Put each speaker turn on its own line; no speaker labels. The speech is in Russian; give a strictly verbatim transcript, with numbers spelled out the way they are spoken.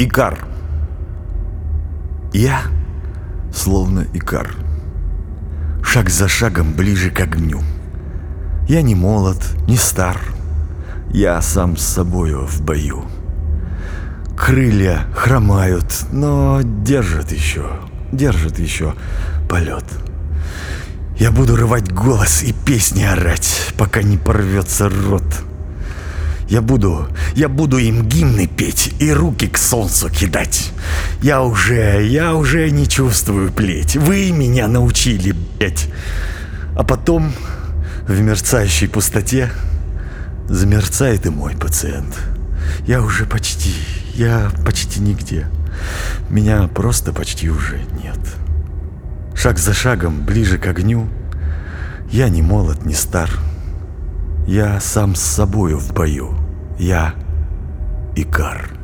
Икар. Я словно Икар, шаг за шагом ближе к огню. Я не молод, не стар, я сам с собою в бою. Крылья хромают, но держат еще, держат еще полет. Я буду рвать голос и песни орать, пока не порвется рот. Я буду, я буду им гимны петь и руки к солнцу кидать. Я уже, я уже не чувствую плеть. Вы меня научили, блять. А потом в мерцающей пустоте замерцает и мой пациент. Я уже почти, я почти нигде. Меня просто почти уже нет. Шаг за шагом ближе к огню. Я не молод, не стар. Я сам с собою в бою. Я Икар.